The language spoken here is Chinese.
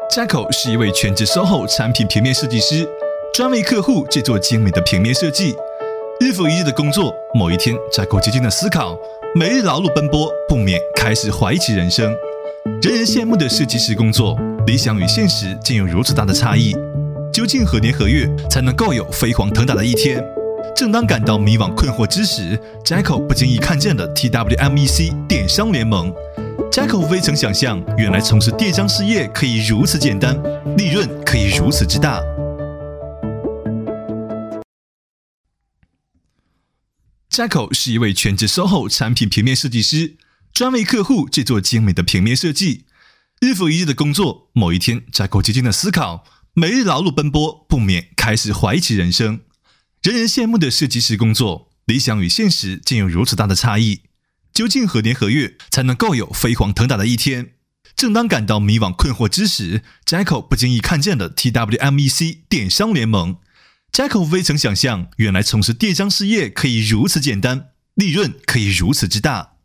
Jacko 是一位全职 SOHO 产品平面设计师，专为客户制作精美的平面设计。日复一日的工作，某一天 Jacko 静静的思考，每日劳碌奔波，不免开始怀疑起人生。人人羡慕的设计师工作，理想与现实竟有如此大的差异，究竟何年何月才能够有飞黄腾达的一天？正当感到迷惘困惑之时 ，Jacko 不经意看见了 TWMEC 电商联盟。Jacko 未曾想象，原来从事电商事业可以如此简单，利润可以如此之大。Jacko 是一位全职 SOHO 产品平面设计师，专为客户制作精美的平面设计。日复一日的工作，某一天 Jacko 静静的思考，每日劳碌奔波，不免开始怀疑起人生。人人羡慕的设计师工作，理想与现实竟有如此大的差异，究竟何年何月才能够有飞黄腾达的一天？正当感到迷惘困惑之时 ，Jacko 不经意看见了 TWMEC 电商联盟。Jacko 未曾想象，原来从事电商事业可以如此简单，利润可以如此之大。